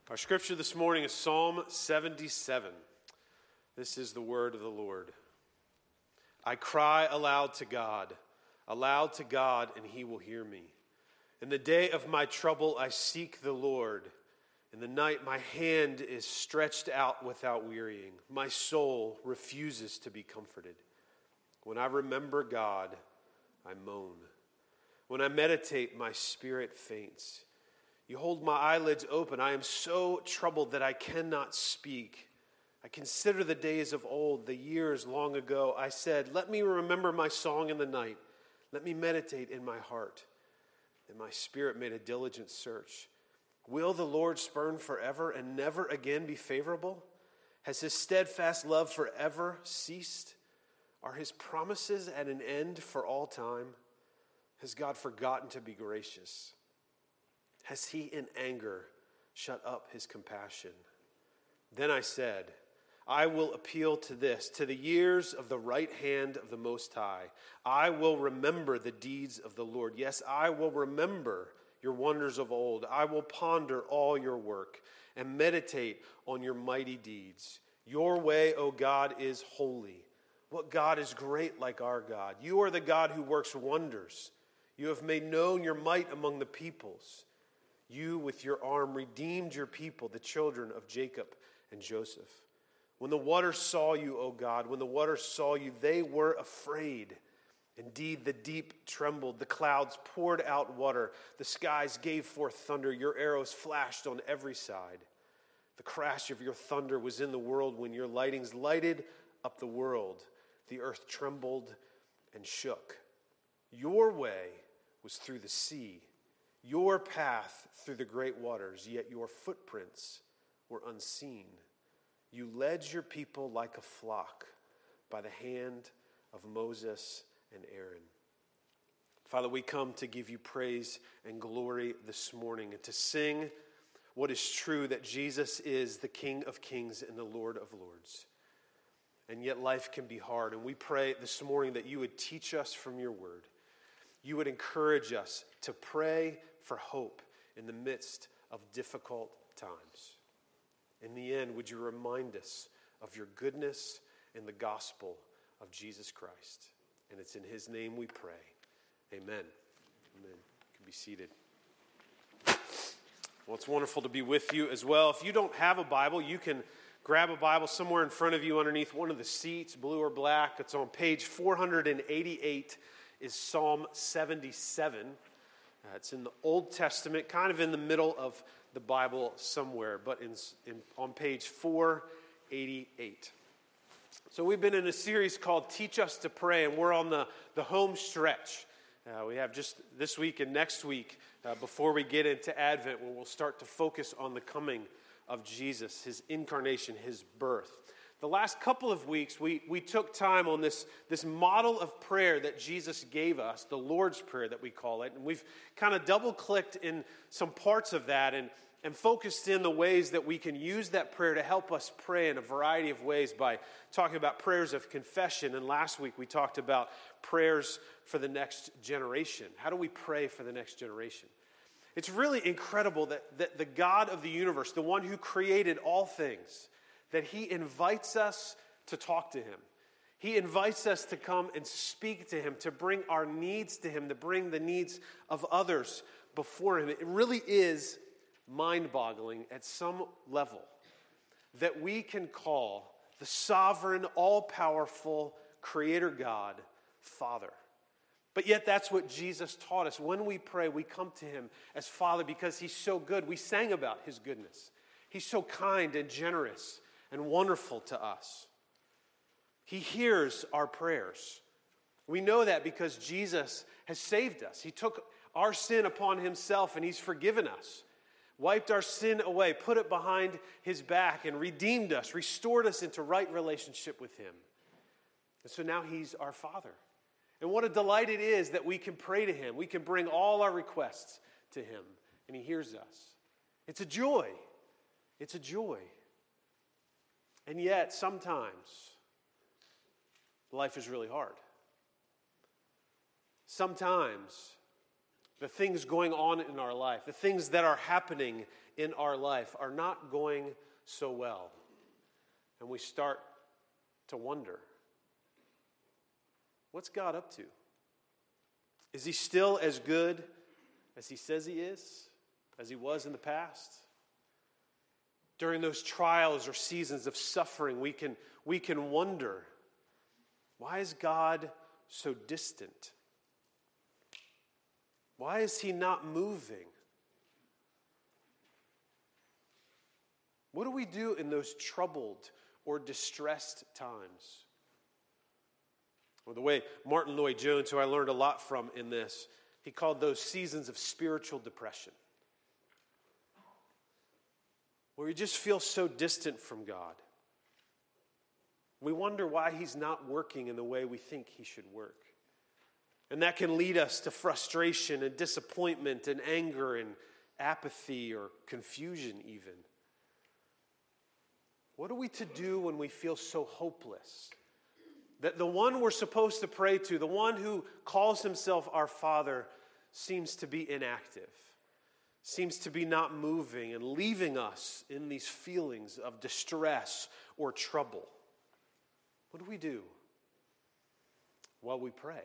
Our scripture this morning is Psalm 77. This is the word of the Lord. I cry aloud to God, and he will hear me. In the day of my trouble, I seek the Lord. In the night, my hand is stretched out without wearying. My soul refuses to be comforted. When I remember God, I moan. When I meditate, my spirit faints. You hold my eyelids open. I am so troubled that I cannot speak. I consider the days of old, the years long ago. I said, let me remember my song in the night. Let me meditate in my heart. And my spirit made a diligent search. Will the Lord spurn forever and never again be favorable? Has his steadfast love forever ceased? Are his promises at an end for all time? Has God forgotten to be gracious? Has he in anger shut up his compassion? Then I said, I will appeal to the years of the right hand of the Most High. I will remember the deeds of the Lord. Yes, I will remember your wonders of old. I will ponder all your work and meditate on your mighty deeds. Your way, O God, is holy. What God is great like our God? You are the God who works wonders. You have made known your might among the peoples. You, with your arm, redeemed your people, the children of Jacob and Joseph. When the waters saw you, O God, when the waters saw you, they were afraid. Indeed, the deep trembled. The clouds poured out water. The skies gave forth thunder. Your arrows flashed on every side. The crash of your thunder was in the world when your lightnings lighted up the world. The earth trembled and shook. Your way was through the sea, your path through the great waters, yet your footprints were unseen. You led your people like a flock by the hand of Moses and Aaron. Father, we come to give you praise and glory this morning and to sing what is true, that Jesus is the King of kings and the Lord of lords. And yet life can be hard, and we pray this morning that you would teach us from your word. You would encourage us to pray for hope in the midst of difficult times. In the end, would you remind us of your goodness in the gospel of Jesus Christ? And it's in his name we pray. Amen. Amen. You can be seated. Well, it's wonderful to be with you as well. If you don't have a Bible, you can grab a Bible somewhere in front of you underneath one of the seats, blue or black. It's on page 488 is Psalm 77. It's in the Old Testament, kind of in the middle of the Bible somewhere, but on page 488. So we've been in a series called Teach Us to Pray, and we're on the home stretch. We have just this week and next week before we get into Advent, where we'll start to focus on the coming of Jesus, his incarnation, his birth. The last couple of weeks, we took time on this model of prayer that Jesus gave us, the Lord's Prayer that we call it. And we've kind of double-clicked in some parts of that and focused in the ways that we can use that prayer to help us pray in a variety of ways by talking about prayers of confession. And last week, we talked about prayers for the next generation. How do we pray for the next generation? It's really incredible that the God of the universe, the one who created all things, that he invites us to talk to him. He invites us to come and speak to him, to bring our needs to him, to bring the needs of others before him. It really is mind-boggling at some level that we can call the sovereign, all-powerful Creator God Father. But yet that's what Jesus taught us. When we pray, we come to him as Father because he's so good. We sang about his goodness. He's so kind and generous and wonderful to us. He hears our prayers. We know that because Jesus has saved us. He took our sin upon himself and he's forgiven us, wiped our sin away, put it behind his back, and redeemed us, restored us into right relationship with him. And so now he's our Father. And what a delight it is that we can pray to him. We can bring all our requests to him, and he hears us. It's a joy. It's a joy. And yet, sometimes, life is really hard. Sometimes, the things going on in our life, the things that are happening in our life are not going so well. And we start to wonder, what's God up to? Is he still as good as he says he is, as he was in the past? During those trials or seasons of suffering, we can wonder, why is God so distant? Why is he not moving? What do we do in those troubled or distressed times? Or the way Martin Lloyd-Jones, who I learned a lot from in this, he called those seasons of spiritual depression, where you just feel so distant from God. We wonder why he's not working in the way we think he should work. And that can lead us to frustration and disappointment and anger and apathy or confusion even. What are we to do when we feel so hopeless? That the one we're supposed to pray to, the one who calls himself our Father, seems to be inactive, seems to be not moving and leaving us in these feelings of distress or trouble. What do we do? Well, we pray.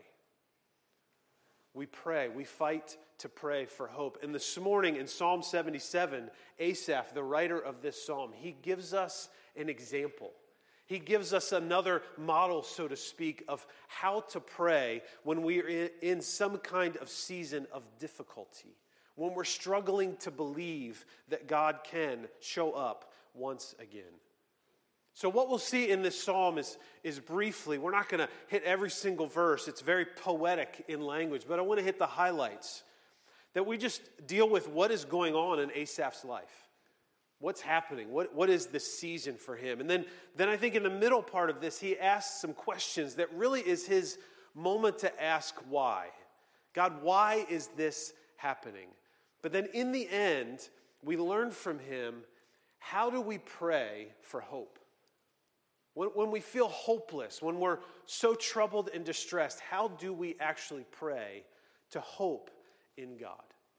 We pray. We fight to pray for hope. And this morning in Psalm 77, Asaph, the writer of this psalm, he gives us an example. He gives us another model, so to speak, of how to pray when we are in some kind of season of difficulty, when we're struggling to believe that God can show up once again. So what we'll see in this psalm is briefly, we're not going to hit every single verse. It's very poetic in language, but I want to hit the highlights. That we just deal with what is going on in Asaph's life. What's happening? What is the season for him? And then I think in the middle part of this, he asks some questions that really is his moment to ask why. God, why is this happening? But then in the end, we learn from him, how do we pray for hope? When we feel hopeless, when we're so troubled and distressed, how do we actually pray to hope in God?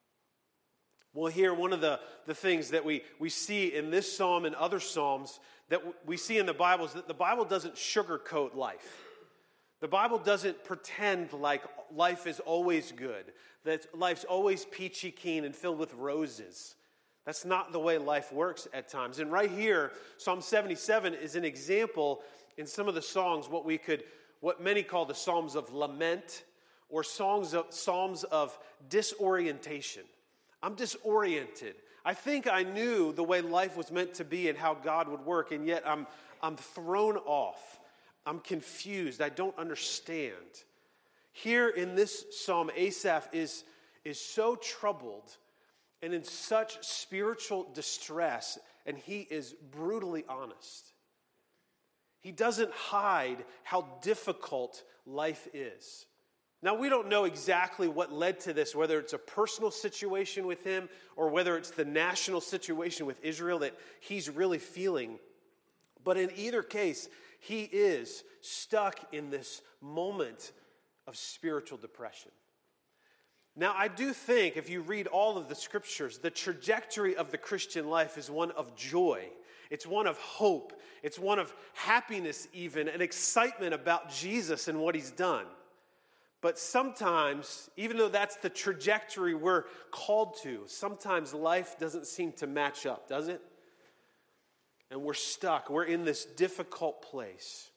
Well, here, one of the things that we see in this psalm and other psalms that we see in the Bible is that the Bible doesn't sugarcoat life. The Bible doesn't pretend like life is always good, that life's always peachy keen and filled with roses. That's not the way life works at times. And right here, Psalm 77 is an example in some of the songs, what many call the Psalms of lament or psalms of disorientation. I'm disoriented. I think I knew the way life was meant to be and how God would work, and yet I'm thrown off. I'm confused. I don't understand. Here in this psalm, Asaph is so troubled and in such spiritual distress, and he is brutally honest. He doesn't hide how difficult life is. Now, we don't know exactly what led to this, whether it's a personal situation with him or whether it's the national situation with Israel that he's really feeling. But in either case, he is stuck in this moment of spiritual depression. Now, I do think if you read all of the scriptures, the trajectory of the Christian life is one of joy. It's one of hope. It's one of happiness even, and excitement about Jesus and what he's done. But sometimes, even though that's the trajectory we're called to, sometimes life doesn't seem to match up, does it? And we're stuck. We're in this difficult place.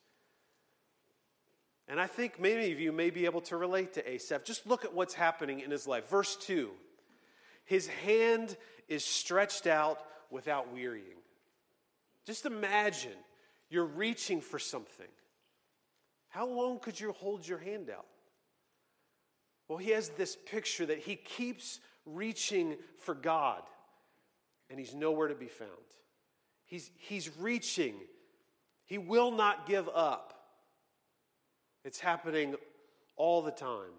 And I think many of you may be able to relate to Asaph. Just look at what's happening in his life. Verse 2, his hand is stretched out without wearying. Just imagine you're reaching for something. How long could you hold your hand out? Well, he has this picture that he keeps reaching for God, and he's nowhere to be found. He's reaching. He will not give up. It's happening all the time.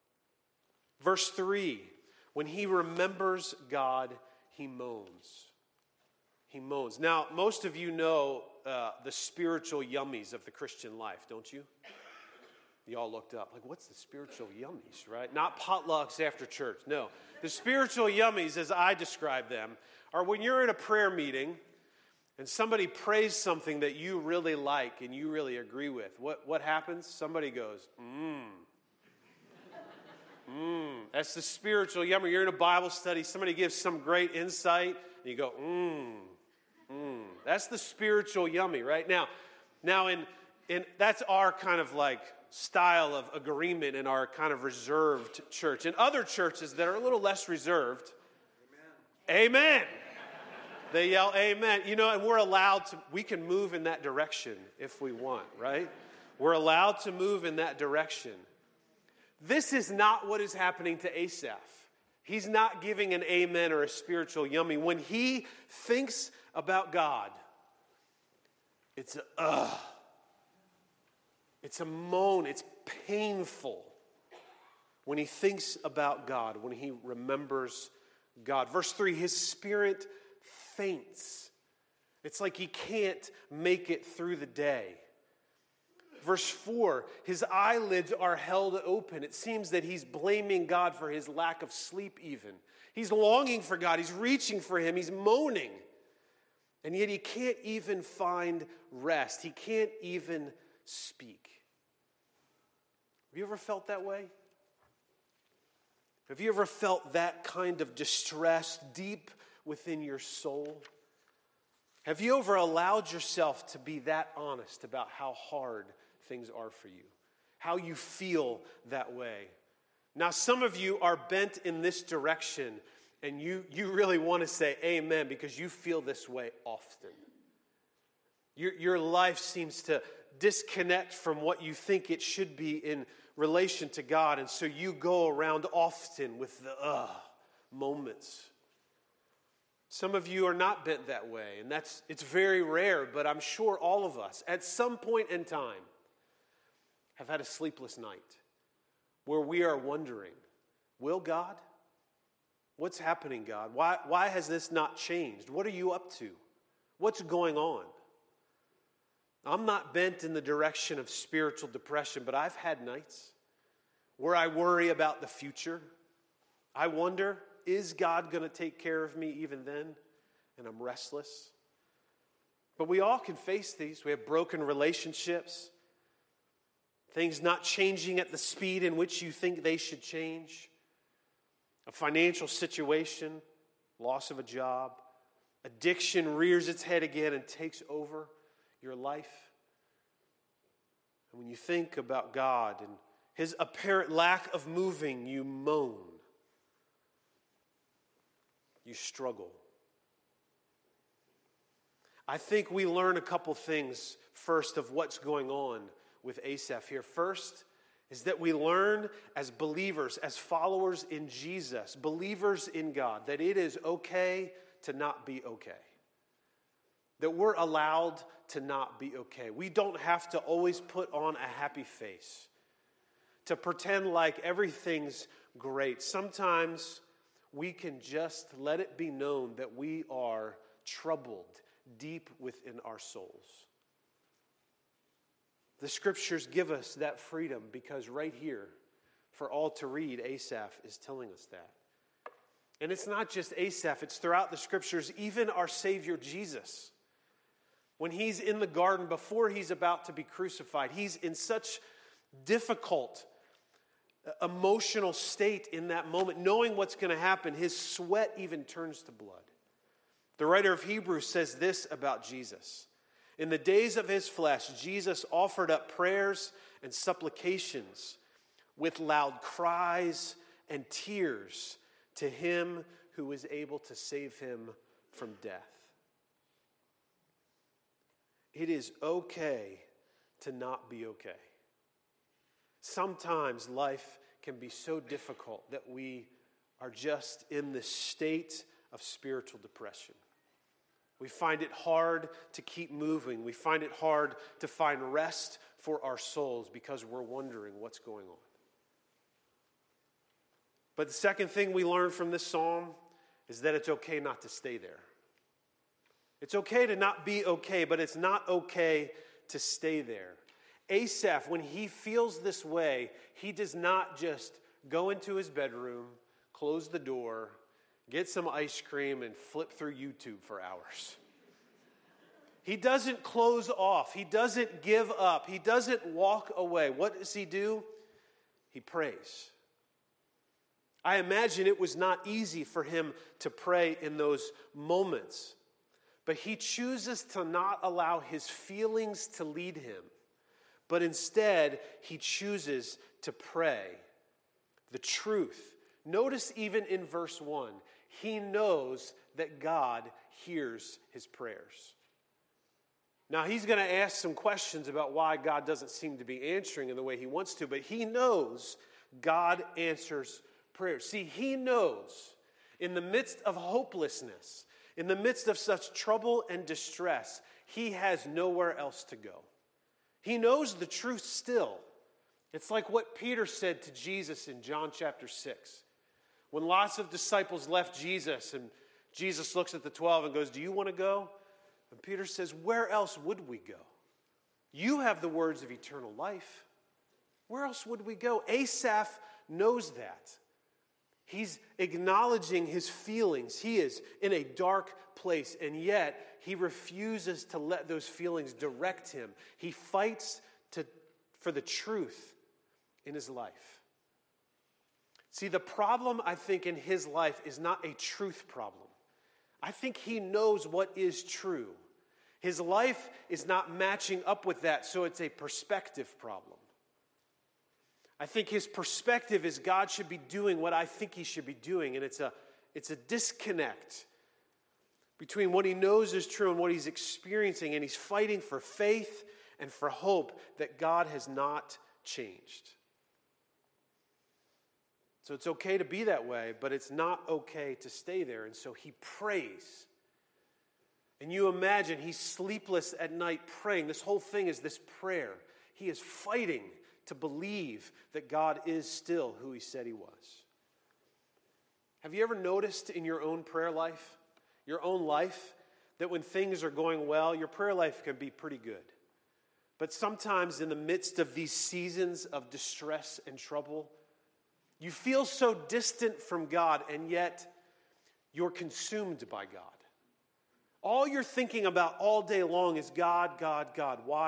Verse 3, when he remembers God, he moans. He moans. Now, most of you know the spiritual yummies of the Christian life, don't you? You all looked up, like, what's the spiritual yummies, right? Not potlucks after church. No. The spiritual yummies, as I describe them, are when you're in a prayer meeting and somebody prays something that you really like and you really agree with. What happens? Somebody goes, That's the spiritual yummy. You're in a Bible study, somebody gives some great insight, and you go, That's the spiritual yummy, right? Now in that's our kind of like style of agreement in our kind of reserved church. In other churches that are a little less reserved, amen. They yell amen. And we're allowed we can move in that direction if we want, right? We're allowed to move in that direction. This is not what is happening to Asaph. He's not giving an amen or a spiritual yummy. When he thinks about God, it's It's a moan. It's painful when he thinks about God, when he remembers God. Verse 3, his spirit faints. It's like he can't make it through the day. Verse 4, his eyelids are held open. It seems that he's blaming God for his lack of sleep even. He's longing for God. He's reaching for him. He's moaning. And yet he can't even find rest. He can't even speak. Have you ever felt that way? Have you ever felt that kind of distress deep within your soul? Have you ever allowed yourself to be that honest about how hard things are for you? How you feel that way? Now, some of you are bent in this direction, and you really want to say amen because you feel this way often. Your life seems to disconnect from what you think it should be in relation to God, and so you go around often with the moments. Some of you are not bent that way, and it's very rare, but I'm sure all of us at some point in time have had a sleepless night where we are wondering, will God? What's happening, God? Why has this not changed? What are you up to? What's going on? I'm not bent in the direction of spiritual depression, but I've had nights where I worry about the future. I wonder, is God going to take care of me even then? And I'm restless. But we all can face these. We have broken relationships, things not changing at the speed in which you think they should change, a financial situation, loss of a job, addiction rears its head again and takes over your life. And when you think about God and his apparent lack of moving, you moan. You struggle. I think we learn a couple things first of what's going on with Asaph here. First is that we learn as believers, as followers in Jesus, believers in God, that it is okay to not be okay. That we're allowed to not be okay. We don't have to always put on a happy face, to pretend like everything's great. Sometimes we can just let it be known that we are troubled deep within our souls. The scriptures give us that freedom because right here, for all to read, Asaph is telling us that. And it's not just Asaph, it's throughout the scriptures, even our Savior Jesus. When he's in the garden before he's about to be crucified, he's in such difficult emotional state in that moment, knowing what's going to happen. His sweat even turns to blood. The writer of Hebrews says this about Jesus. In the days of his flesh, Jesus offered up prayers and supplications with loud cries and tears to him who was able to save him from death. It is okay to not be okay. Sometimes life can be so difficult that we are just in this state of spiritual depression. We find it hard to keep moving. We find it hard to find rest for our souls because we're wondering what's going on. But the second thing we learn from this psalm is that it's okay not to stay there. It's okay to not be okay, but it's not okay to stay there. Asaph, when he feels this way, he does not just go into his bedroom, close the door, get some ice cream, and flip through YouTube for hours. He doesn't close off. He doesn't give up. He doesn't walk away. What does he do? He prays. I imagine it was not easy for him to pray in those moments, but he chooses to not allow his feelings to lead him, but instead he chooses to pray the truth. Notice even in verse 1, he knows that God hears his prayers. Now, he's going to ask some questions about why God doesn't seem to be answering in the way he wants to, but he knows God answers prayers. See, he knows in the midst of hopelessness, in the midst of such trouble and distress, he has nowhere else to go. He knows the truth still. It's like what Peter said to Jesus in John chapter 6. When lots of disciples left Jesus and Jesus looks at the 12 and goes, "Do you want to go?" And Peter says, "Where else would we go? You have the words of eternal life. Where else would we go?" Asaph knows that. He's acknowledging his feelings. He is in a dark place, and yet he refuses to let those feelings direct him. He fights for the truth in his life. See, the problem, I think, in his life is not a truth problem. I think he knows what is true. His life is not matching up with that, so it's a perspective problem. I think his perspective is God should be doing what I think he should be doing, and it's a disconnect between what he knows is true and what he's experiencing, and he's fighting for faith and for hope that God has not changed. So it's okay to be that way, but it's not okay to stay there, and so he prays. And you imagine he's sleepless at night praying. This whole thing is this prayer. He is fighting to believe that God is still who he said he was. Have you ever noticed in your own prayer life, your own life, that when things are going well, your prayer life can be pretty good? But sometimes in the midst of these seasons of distress and trouble, you feel so distant from God, and yet you're consumed by God. All you're thinking about all day long is God, God, God. Why?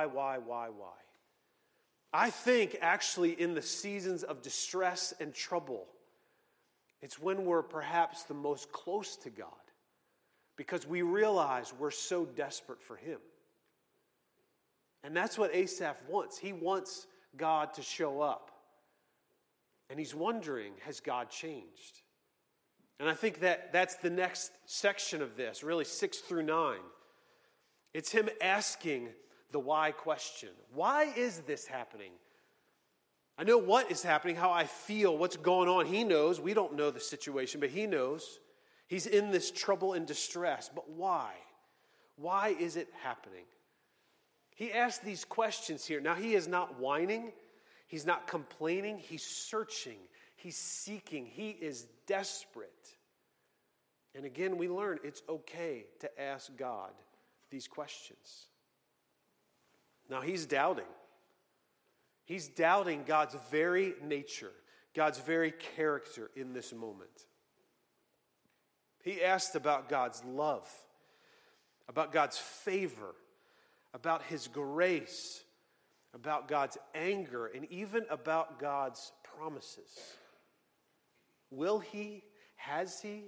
I think actually in the seasons of distress and trouble, it's when we're perhaps the most close to God, because we realize we're so desperate for him. And that's what Asaph wants. He wants God to show up. And he's wondering, has God changed? And I think that's the next section of this, really 6 through 9. It's him asking the why question. Why is this happening? I know what is happening, how I feel, what's going on. He knows. We don't know the situation, but he knows. He's in this trouble and distress. But why? Why is it happening? He asks these questions here. Now, he is not whining. He's not complaining. He's searching. He's seeking. He is desperate. And again, we learn it's okay to ask God these questions. Now, he's doubting. He's doubting God's very nature, God's very character in this moment. He asked about God's love, about God's favor, about his grace, about God's anger, and even about God's promises. Will he? Has he?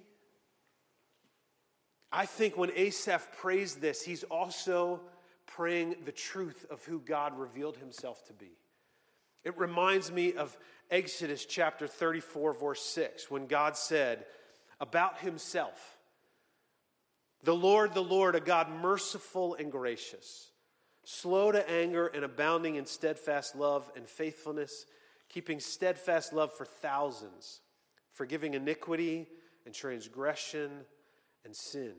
I think when Asaph prays this, he's also praying the truth of who God revealed himself to be. It reminds me of Exodus chapter 34, verse 6, when God said about himself, the Lord, a God merciful and gracious, slow to anger and abounding in steadfast love and faithfulness, keeping steadfast love for thousands, forgiving iniquity and transgression and sin.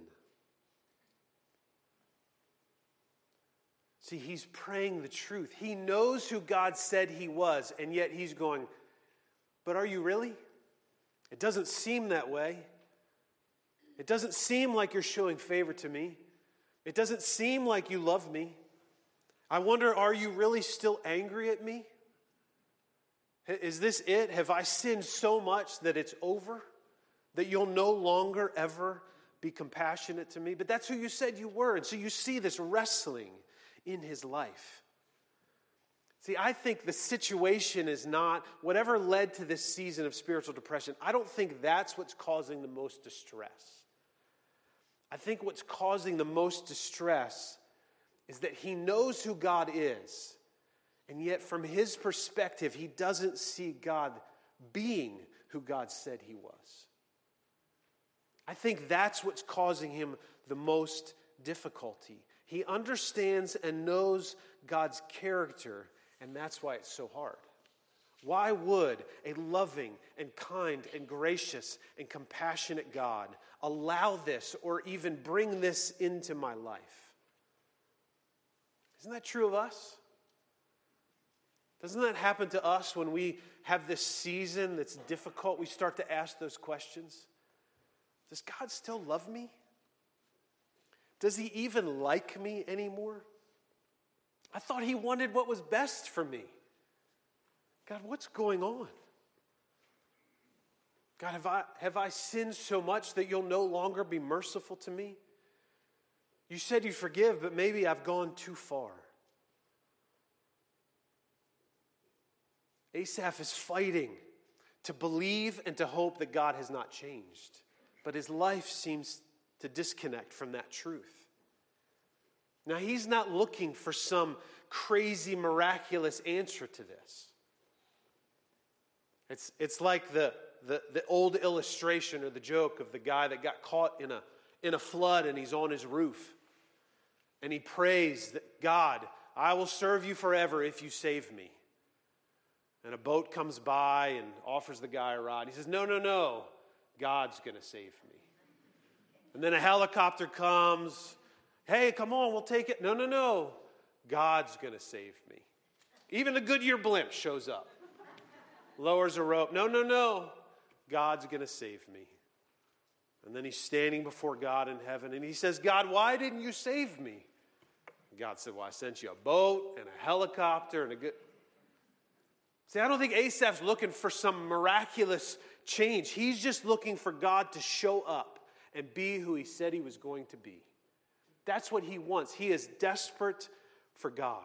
See, he's praying the truth. He knows who God said he was, and yet he's going, but are you really? It doesn't seem that way. It doesn't seem like you're showing favor to me. It doesn't seem like you love me. I wonder, are you really still angry at me? Is this it? Have I sinned so much that it's over? That you'll no longer ever be compassionate to me? But that's who you said you were. And so you see this wrestling in his life. See, I think the situation is not, whatever led to this season of spiritual depression, I don't think that's what's causing the most distress. I think what's causing the most distress is that he knows who God is, and yet from his perspective, he doesn't see God being who God said he was. I think that's what's causing him the most difficulty. He understands and knows God's character, and that's why it's so hard. Why would a loving and kind and gracious and compassionate God allow this or even bring this into my life? Isn't that true of us? Doesn't that happen to us when we have this season that's difficult? We start to ask those questions. Does God still love me? Does he even like me anymore? I thought he wanted what was best for me. God, what's going on? God, have I sinned so much that you'll no longer be merciful to me? You said you forgive, but maybe I've gone too far. Asaph is fighting to believe and to hope that God has not changed. But his life seems to disconnect from that truth. Now, he's not looking for some crazy, miraculous answer to this. It's like the old illustration or the joke of the guy that got caught in a flood and he's on his roof. And he prays that, God, I will serve you forever if you save me. And a boat comes by and offers the guy a ride. He says, no, God's going to save me. And then a helicopter comes. Hey, come on, we'll take it. No, God's going to save me. Even the Goodyear blimp shows up. Lowers a rope. No, God's going to save me. And then he's standing before God in heaven and he says, God, why didn't you save me? God said, well, I sent you a boat and a helicopter and a good... See, I don't think Asaph's looking for some miraculous change. He's just looking for God to show up and be who he said he was going to be. That's what he wants. He is desperate for God.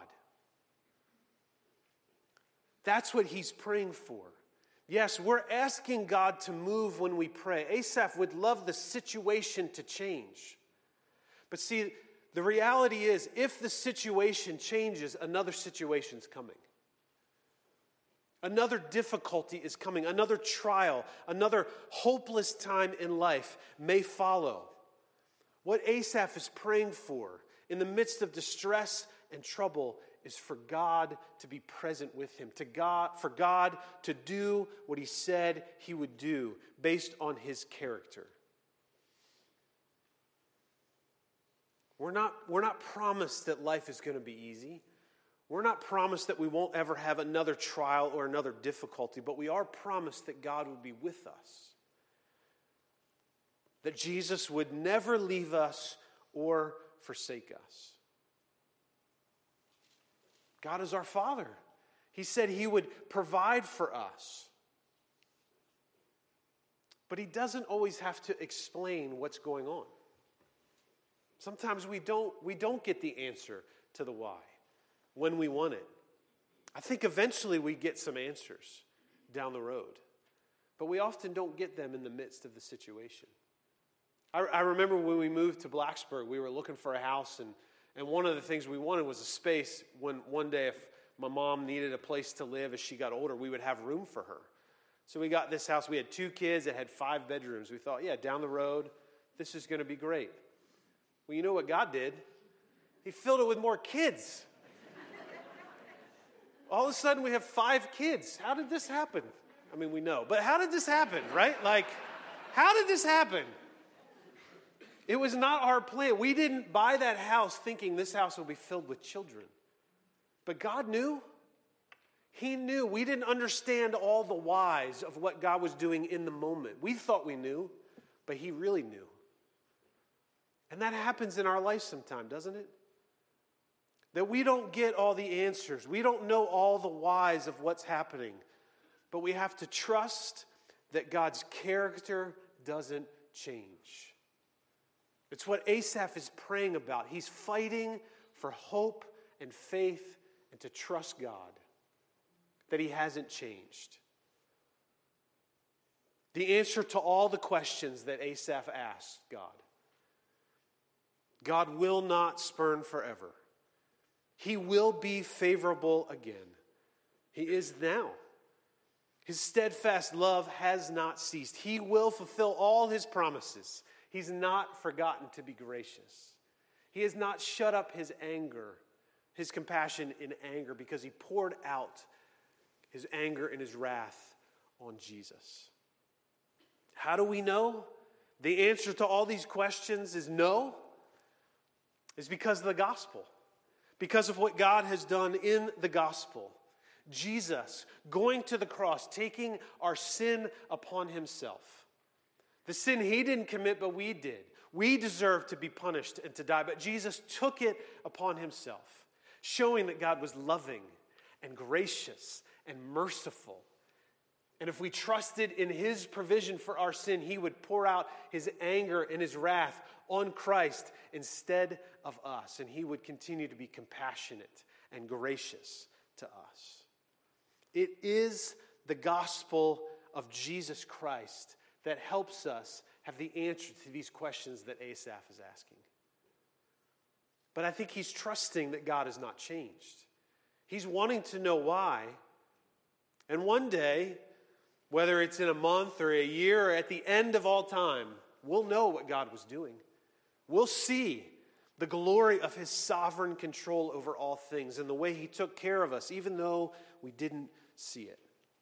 That's what he's praying for. Yes, we're asking God to move when we pray. Asaph would love the situation to change. But see, the reality is, if the situation changes, another situation's coming. Another difficulty is coming. Another trial, another hopeless time in life may follow. What Asaph is praying for in the midst of distress and trouble is for God to be present with him, for God to do what he said he would do based on his character. We're not promised that life is going to be easy. We're not promised that we won't ever have another trial or another difficulty, but we are promised that God would be with us. That Jesus would never leave us or forsake us. God is our Father. He said he would provide for us. But he doesn't always have to explain what's going on. Sometimes we don't get the answer to the why when we want it. I think eventually we get some answers down the road. But we often don't get them in the midst of the situation. I remember when we moved to Blacksburg, we were looking for a house, and one of the things we wanted was a space when one day if my mom needed a place to live as she got older, we would have room for her. So we got this house. We had 2 kids. It had 5 bedrooms. We thought, yeah, down the road, this is going to be great. Well, you know what God did? He filled it with more kids. All of a sudden, we have 5 kids. How did this happen? I mean, we know. But how did this happen, right? Like, how did this happen? It was not our plan. We didn't buy that house thinking this house will be filled with children. But God knew. He knew. We didn't understand all the whys of what God was doing in the moment. We thought we knew, but he really knew. And that happens in our life sometime, doesn't it? that we don't get all the answers. We don't know all the whys of what's happening. But we have to trust that God's character doesn't change. It's what Asaph is praying about. He's fighting for hope and faith and to trust God, that he hasn't changed. The answer to all the questions that Asaph asked God will not spurn forever. He will be favorable again. He is now. His steadfast love has not ceased. He will fulfill all his promises. He's not forgotten to be gracious. He has not shut up his anger, his compassion in anger, because he poured out his anger and his wrath on Jesus. How do we know? The answer to all these questions is no. It's because of the gospel. Because of what God has done in the gospel. Jesus going to the cross, taking our sin upon himself. The sin he didn't commit, but we did. We deserve to be punished and to die, but Jesus took it upon himself, showing that God was loving and gracious and merciful. And if we trusted in his provision for our sin, he would pour out his anger and his wrath on Christ instead of us. And he would continue to be compassionate and gracious to us. It is the gospel of Jesus Christ that helps us have the answer to these questions that Asaph is asking. But I think he's trusting that God has not changed. He's wanting to know why. And one day, whether it's in a month or a year or at the end of all time, we'll know what God was doing. We'll see the glory of his sovereign control over all things and the way he took care of us, even though we didn't see it.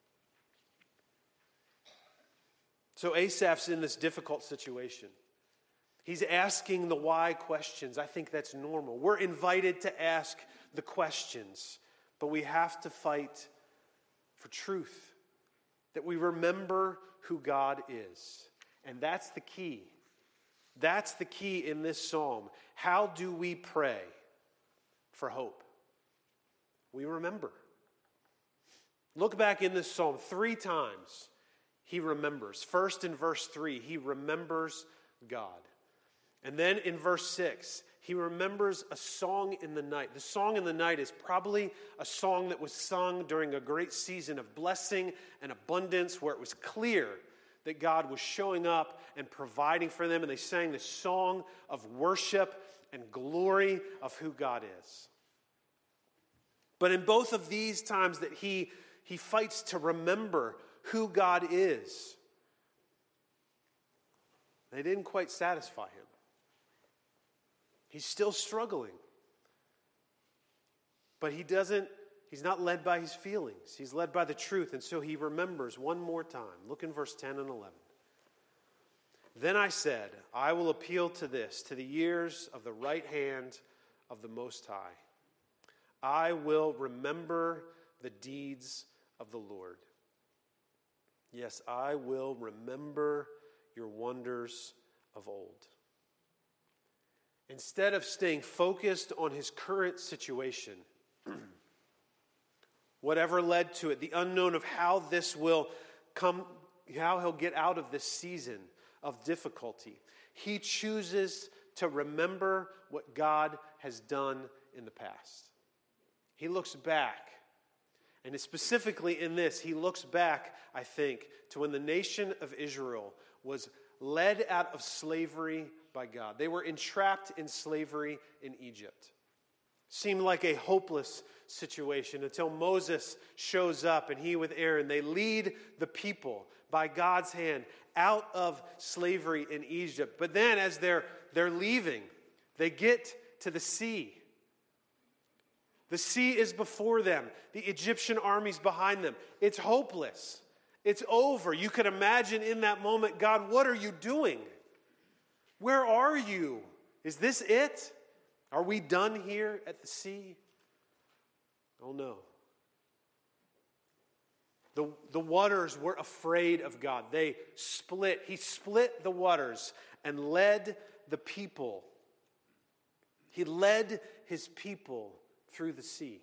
So Asaph's in this difficult situation. He's asking the why questions. I think that's normal. We're invited to ask the questions, but we have to fight for truth. That we remember who God is. And that's the key. That's the key in this psalm. How do we pray for hope? We remember. Look back in this psalm 3 times. He remembers. First in verse 3, he remembers God. And then in verse 6, he remembers a song in the night. The song in the night is probably a song that was sung during a great season of blessing and abundance where it was clear that God was showing up and providing for them. And they sang this song of worship and glory of who God is. But in both of these times that he fights to remember who God is, they didn't quite satisfy him. He's still struggling. But he's not led by his feelings. He's led by the truth. And so he remembers one more time. Look in verse 10 and 11. Then I said, I will appeal to the years of the right hand of the Most High. I will remember the deeds of the Lord. Yes, I will remember your wonders of old. Instead of staying focused on his current situation, whatever led to it, the unknown of how this will come, how he'll get out of this season of difficulty, he chooses to remember what God has done in the past. He looks back, and specifically in this, he looks back, I think, to when the nation of Israel was led out of slavery by God. They were entrapped in slavery in Egypt. Seemed like a hopeless situation until Moses shows up and he with Aaron, they lead the people by God's hand out of slavery in Egypt. But then as they're leaving, they get to the sea. The sea is before them. The Egyptian army's behind them. It's hopeless. It's over. You could imagine in that moment, God, what are you doing? Where are you? Is this it? Are we done here at the sea? Oh no. The waters were afraid of God. They split. He split the waters and led the people. He led his people through the sea.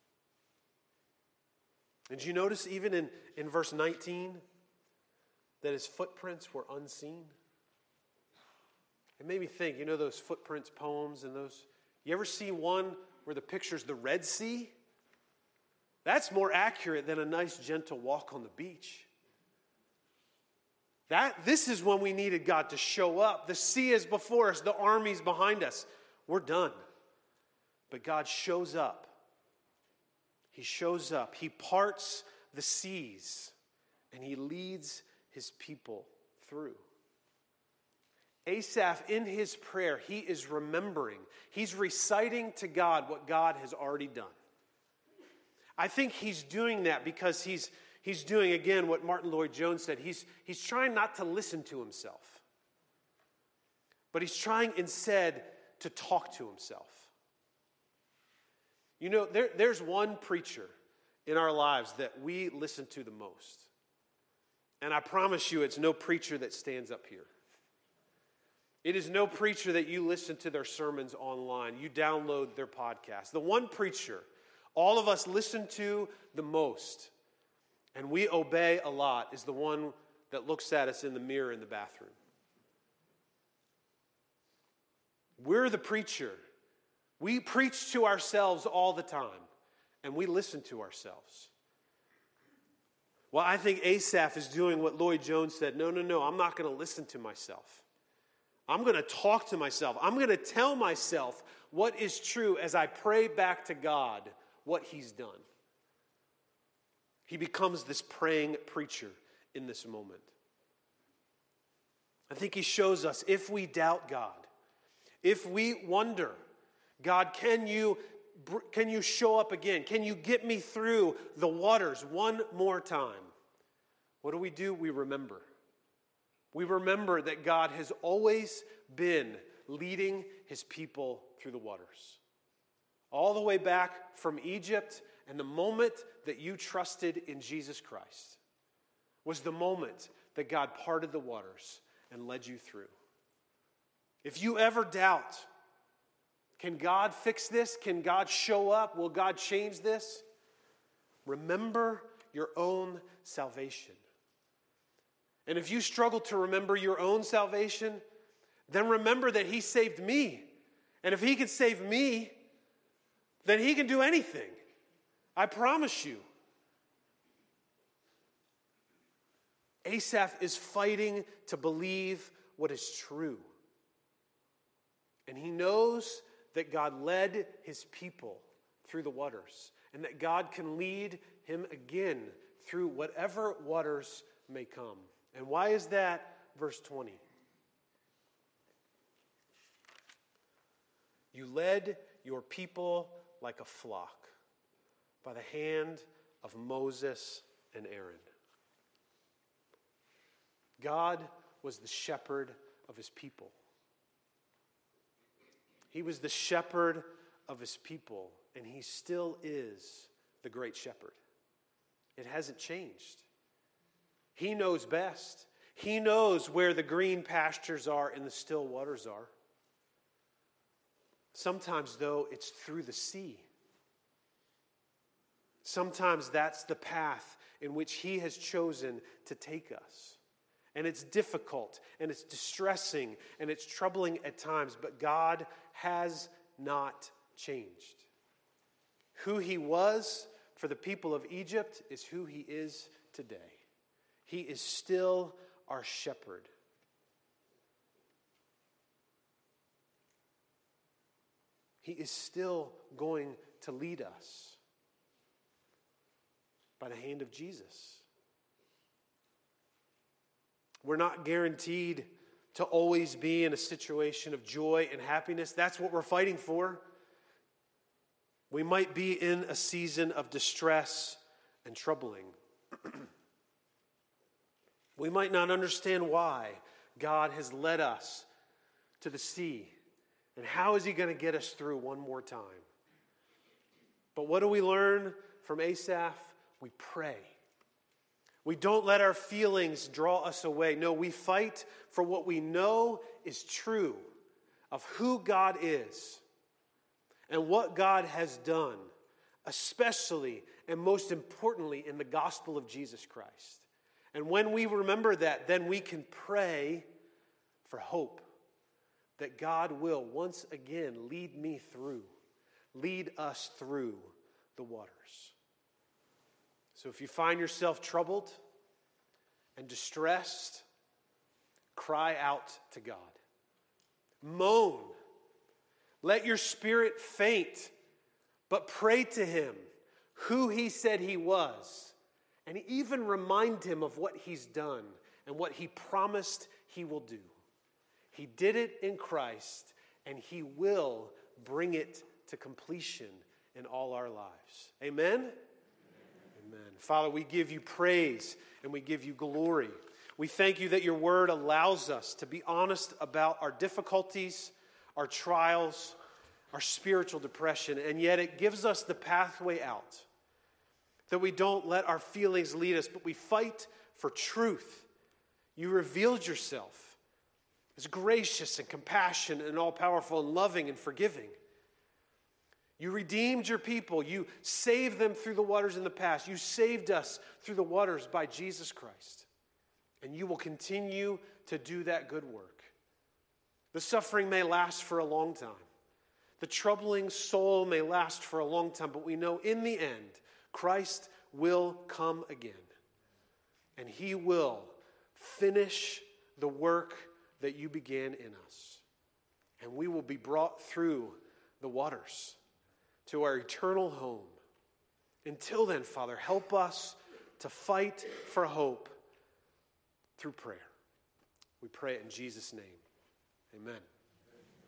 And you notice even in verse 19 that his footprints were unseen? It made me think, those footprints poems and those, you ever see one where the picture's the Red Sea? That's more accurate than a nice gentle walk on the beach. This is when we needed God to show up. The sea is before us, the army's behind us. We're done. But God shows up. He shows up. He parts the seas and he leads his people through. Asaph, in his prayer, he is remembering. He's reciting to God what God has already done. I think he's doing that because he's doing, again, what Martin Lloyd-Jones said. He's trying not to listen to himself. But he's trying instead to talk to himself. There's one preacher in our lives that we listen to the most. And I promise you, it's no preacher that stands up here. It is no preacher that you listen to their sermons online. You download their podcast. The one preacher all of us listen to the most and we obey a lot is the one that looks at us in the mirror in the bathroom. We're the preacher. We preach to ourselves all the time, and we listen to ourselves. Well, I think Asaph is doing what Lloyd-Jones said. No, I'm not going to listen to myself. I'm going to talk to myself. I'm going to tell myself what is true as I pray back to God what he's done. He becomes this praying preacher in this moment. I think he shows us if we doubt God, if we wonder, God, can you show up again? Can you get me through the waters one more time? What do? We remember. We remember that God has always been leading his people through the waters. All the way back from Egypt, and the moment that you trusted in Jesus Christ was the moment that God parted the waters and led you through. If you ever doubt, can God fix this? Can God show up? Will God change this? Remember your own salvation. And if you struggle to remember your own salvation, then remember that he saved me. And if he can save me, then he can do anything. I promise you. Asaph is fighting to believe what is true. And he knows that God led his people through the waters, and that God can lead him again through whatever waters may come. And why is that? Verse 20. You led your people like a flock by the hand of Moses and Aaron. God was the shepherd of his people. He was the shepherd of his people, and he still is the great shepherd. It hasn't changed. He knows best. He knows where the green pastures are and the still waters are. Sometimes, though, it's through the sea. Sometimes that's the path in which he has chosen to take us. And it's difficult, and it's distressing, and it's troubling at times, but God has not changed. Who he was for the people of Egypt is who he is today. He is still our shepherd. He is still going to lead us by the hand of Jesus. We're not guaranteed to always be in a situation of joy and happiness. That's what we're fighting for. We might be in a season of distress and troubling. We might not understand why God has led us to the sea. And how is he going to get us through one more time? But what do we learn from Asaph? We pray. We don't let our feelings draw us away. No, we fight for what we know is true of who God is. and what God has done, especially and most importantly in the gospel of Jesus Christ. And when we remember that, then we can pray for hope that God will once again lead us through the waters. So if you find yourself troubled and distressed, cry out to God. Moan. Let your spirit faint, but pray to him who he said he was, and even remind him of what he's done and what he promised he will do. He did it in Christ, and he will bring it to completion in all our lives. Amen? Amen. Father, we give you praise and we give you glory. We thank you that your word allows us to be honest about our difficulties, our trials, our spiritual depression, and yet it gives us the pathway out. That we don't let our feelings lead us, but we fight for truth. You revealed yourself as gracious and compassionate and all-powerful and loving and forgiving. You redeemed your people. You saved them through the waters in the past. You saved us through the waters by Jesus Christ. And you will continue to do that good work. The suffering may last for a long time. The troubling soul may last for a long time, but we know in the end, Christ will come again. And he will finish the work that you began in us. And we will be brought through the waters to our eternal home. Until then, Father, help us to fight for hope through prayer. We pray it in Jesus' name. Amen.